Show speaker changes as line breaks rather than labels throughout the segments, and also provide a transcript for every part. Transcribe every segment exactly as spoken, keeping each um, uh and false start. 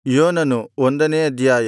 ಯೋನನು ಒಂದನೇ ಅಧ್ಯಾಯ.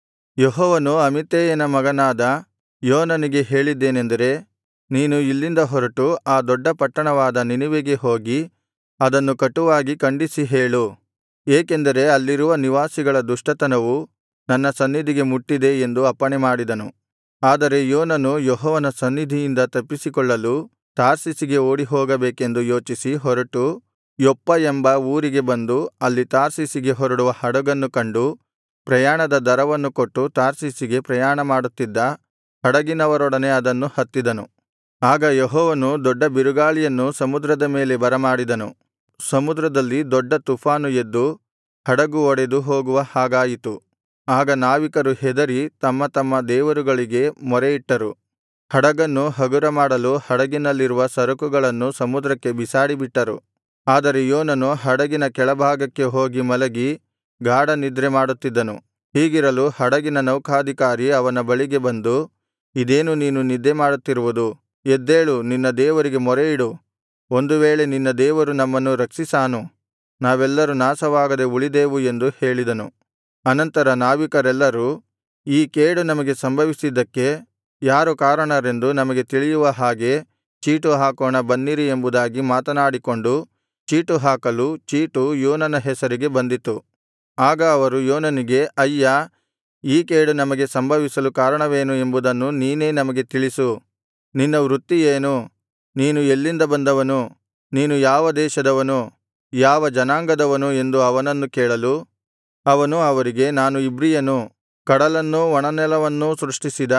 ಯೆಹೋವನು ಅಮಿತ್ತೈಯನ ಮಗನಾದ ಯೋನನಿಗೆ ಹೇಳಿದ್ದೇನೆಂದರೆ, ನೀನು ಇಲ್ಲಿಂದ ಹೊರಟು ಆ ದೊಡ್ಡ ಪಟ್ಟಣವಾದ ನಿನೆವೆಗೆ ಹೋಗಿ ಅದನ್ನು ಕಟುವಾಗಿ ಖಂಡಿಸಿ ಹೇಳು. ಏಕೆಂದರೆ ಅಲ್ಲಿರುವ ನಿವಾಸಿಗಳ ದುಷ್ಟತನವು ನನ್ನ ಸನ್ನಿಧಿಗೆ ಮುಟ್ಟಿದೆ ಎಂದು ಅಪ್ಪಣೆಮಾಡಿದನು. ಆದರೆ ಯೋನನು ಯೆಹೋವನ ಸನ್ನಿಧಿಯಿಂದ ತಪ್ಪಿಸಿಕೊಳ್ಳಲು ತಾರ್ಷೀಷಿಗೆ ಓಡಿಹೋಗಬೇಕೆಂದು ಯೋಚಿಸಿ ಹೊರಟು ಯೊಪ್ಪ ಎಂಬ ಊರಿಗೆ ಬಂದು ಅಲ್ಲಿ ತಾರ್ಷೀಷಿಗೆ ಹೊರಡುವ ಹಡಗನ್ನು ಕಂಡು ಪ್ರಯಾಣದ ದರವನ್ನು ಕೊಟ್ಟು ತಾರ್ಷೀಷಿಗೆ ಪ್ರಯಾಣಮಾಡುತ್ತಿದ್ದ ಹಡಗಿನವರೊಡನೆ ಅದನ್ನು ಹತ್ತಿದನು. ಆಗ ಯೆಹೋವನು ದೊಡ್ಡ ಬಿರುಗಾಳಿಯನ್ನು ಸಮುದ್ರದ ಮೇಲೆ ಬರಮಾಡಿದನು. ಸಮುದ್ರದಲ್ಲಿ ದೊಡ್ಡ ತುಫಾನು ಎದ್ದು ಹಡಗು ಒಡೆದು ಹೋಗುವ ಹಾಗಾಯಿತು. ಆಗ ನಾವಿಕರು ಹೆದರಿ ತಮ್ಮ ತಮ್ಮ ದೇವರುಗಳಿಗೆ ಮೊರೆಯಿಟ್ಟರು. ಹಡಗನ್ನು ಹಗುರಮಾಡಲು ಹಡಗಿನಲ್ಲಿರುವ ಸರಕುಗಳನ್ನು ಸಮುದ್ರಕ್ಕೆ ಬಿಸಾಡಿಬಿಟ್ಟರು. ಆದರೆ ಯೋನನು ಹಡಗಿನ ಕೆಳಭಾಗಕ್ಕೆ ಹೋಗಿ ಮಲಗಿ ಗಾಢ ನಿದ್ರೆ ಮಾಡುತ್ತಿದ್ದನು. ಹೀಗಿರಲು ಹಡಗಿನ ನೌಕಾಧಿಕಾರಿ ಅವನ ಬಳಿಗೆ ಬಂದು, ಇದೇನು ನೀನು ನಿದ್ದೆ ಮಾಡುತ್ತಿರುವುದು? ಎದ್ದೇಳು, ನಿನ್ನ ದೇವರಿಗೆ ಮೊರೆಯಿಡು. ಒಂದು ವೇಳೆ ನಿನ್ನ ದೇವರು ನಮ್ಮನ್ನು ರಕ್ಷಿಸಾನು, ನಾವೆಲ್ಲರೂ ನಾಶವಾಗದೆ ಉಳಿದೇವು ಎಂದು ಹೇಳಿದನು. ಅನಂತರ ನಾವಿಕರೆಲ್ಲರೂ, ಈ ಕೇಡು ನಮಗೆ ಸಂಭವಿಸಿದ್ದಕ್ಕೆ ಯಾರು ಕಾರಣರೆಂದು ನಮಗೆ ತಿಳಿಯುವ ಹಾಗೆ ಚೀಟು ಹಾಕೋಣ ಬನ್ನಿರಿ ಎಂಬುದಾಗಿ ಮಾತನಾಡಿಕೊಂಡು ಚೀಟು ಹಾಕಲು ಚೀಟು ಯೋನನ ಹೆಸರಿಗೆ ಬಂದಿತು. ಆಗ ಅವರು ಯೋನನಿಗೆ, ಅಯ್ಯಾ, ಈ ಕೇಡು ನಮಗೆ ಸಂಭವಿಸಲು ಕಾರಣವೇನು ಎಂಬುದನ್ನು ನೀನೇ ನಮಗೆ ತಿಳಿಸು. ನಿನ್ನ ವೃತ್ತಿ ಏನು? ನೀನು ಎಲ್ಲಿಂದ ಬಂದವನು? ನೀನು ಯಾವ ದೇಶದವನು, ಯಾವ ಜನಾಂಗದವನು ಎಂದು ಅವನನ್ನು ಕೇಳಲು ಅವನು ಅವರಿಗೆ, ನಾನು ಇಬ್ರಿಯನು, ಕಡಲನ್ನೂ ಒಣನೆಲವನ್ನೂ ಸೃಷ್ಟಿಸಿದ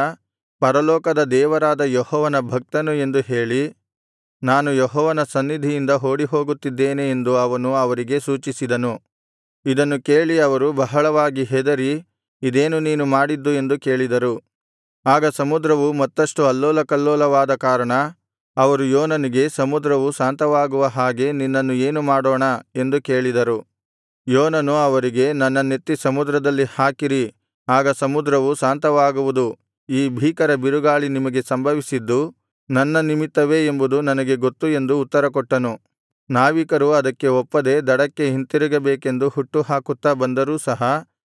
ಪರಲೋಕದ ದೇವರಾದ ಯೆಹೋವನ ಭಕ್ತನು ಎಂದು ಹೇಳಿ, ನಾನು ಯೆಹೋವನ ಸನ್ನಿಧಿಯಿಂದ ಓಡಿಹೋಗುತ್ತಿದ್ದೇನೆ ಎಂದು ಅವನು ಅವರಿಗೆ ಸೂಚಿಸಿದನು. ಇದನ್ನು ಕೇಳಿ ಅವರು ಬಹಳವಾಗಿ ಹೆದರಿ, ಇದೇನು ನೀನು ಮಾಡಿದ್ದು ಎಂದು ಕೇಳಿದರು. ಆಗ ಸಮುದ್ರವು ಮತ್ತಷ್ಟು ಅಲ್ಲೋಲಕಲ್ಲೋಲವಾದ ಕಾರಣ ಅವರು ಯೋನನಿಗೆ, ಸಮುದ್ರವು ಶಾಂತವಾಗುವ ಹಾಗೆ ನಿನ್ನನ್ನು ಏನು ಮಾಡೋಣ ಎಂದು ಕೇಳಿದರು. ಯೋನನು ಅವರಿಗೆ, ನನ್ನನ್ನೆತ್ತಿ ಸಮುದ್ರದಲ್ಲಿ ಹಾಕಿರಿ, ಆಗ ಸಮುದ್ರವು ಶಾಂತವಾಗುವುದು. ಈ ಭೀಕರ ಬಿರುಗಾಳಿ ನಿಮಗೆ ಸಂಭವಿಸಿದ್ದು ನನ್ನ ನಿಮಿತ್ತವೇ ಎಂಬುದು ನನಗೆ ಗೊತ್ತು ಎಂದು ಉತ್ತರಕೊಟ್ಟನು. ನಾವಿಕರು ಅದಕ್ಕೆ ಒಪ್ಪದೆ ದಡಕ್ಕೆ ಹಿಂತಿರುಗಬೇಕೆಂದು ಹುಟ್ಟುಹಾಕುತ್ತಾ ಬಂದರೂ ಸಹ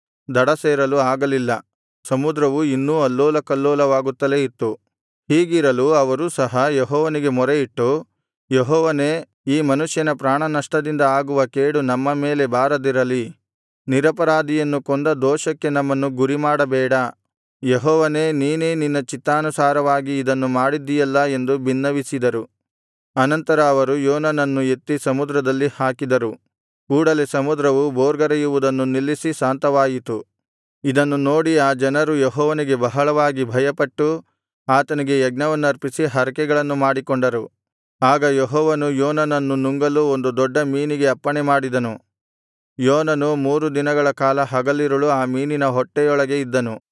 ದಡ ಸೇರಲು ಆಗಲಿಲ್ಲ. ಸಮುದ್ರವು ಇನ್ನೂ ಅಲ್ಲೋಲಕಲ್ಲೋಲವಾಗುತ್ತಲೇ ಇತ್ತು. ಹೀಗಿರಲು ಅವರೂ ಸಹ ಯೆಹೋವನಿಗೆ ಮೊರೆಯಿಟ್ಟು, ಯೆಹೋವನೇ, ಈ ಮನುಷ್ಯನ ಪ್ರಾಣನಷ್ಟದಿಂದ ಆಗುವ ಕೇಡು ನಮ್ಮ ಮೇಲೆ ಬಾರದಿರಲಿ. ನಿರಪರಾಧಿಯನ್ನು ಕೊಂದ ದೋಷಕ್ಕೆ ನಮ್ಮನ್ನು ಗುರಿಮಾಡಬೇಡ. ಯೆಹೋವನೇ, ನೀನೇ ನಿನ್ನ ಚಿತ್ತಾನುಸಾರವಾಗಿ ಇದನ್ನು ಮಾಡಿದ್ದೀಯಲ್ಲಾ ಎಂದು ಬಿನ್ನವಿಸಿದರು. ಅನಂತರ ಅವರು ಯೋನನನ್ನು ಎತ್ತಿ ಸಮುದ್ರದಲ್ಲಿ ಹಾಕಿದರು. ಕೂಡಲೆ ಸಮುದ್ರವು ಭೋರ್ಗರೆಯುವುದನ್ನು ನಿಲ್ಲಿಸಿ ಶಾಂತವಾಯಿತು. ಇದನ್ನು ನೋಡಿ ಆ ಜನರು ಯೆಹೋವನಿಗೆ ಬಹಳವಾಗಿ ಭಯಪಟ್ಟು ಆತನಿಗೆ ಯಜ್ಞವನ್ನರ್ಪಿಸಿ ಹರಕೆಗಳನ್ನು ಮಾಡಿಕೊಂಡರು. ಆಗ ಯೆಹೋವನು ಯೋನನನ್ನು ನುಂಗಲು ಒಂದು ದೊಡ್ಡ ಮೀನಿಗೆ ಅಪ್ಪಣೆಮಾಡಿದನು. ಯೋನನು ಮೂರು ದಿನಗಳ ಕಾಲ ಹಗಲಿರುಳು ಆ ಮೀನಿನ ಹೊಟ್ಟೆಯೊಳಗೆ ಇದ್ದನು.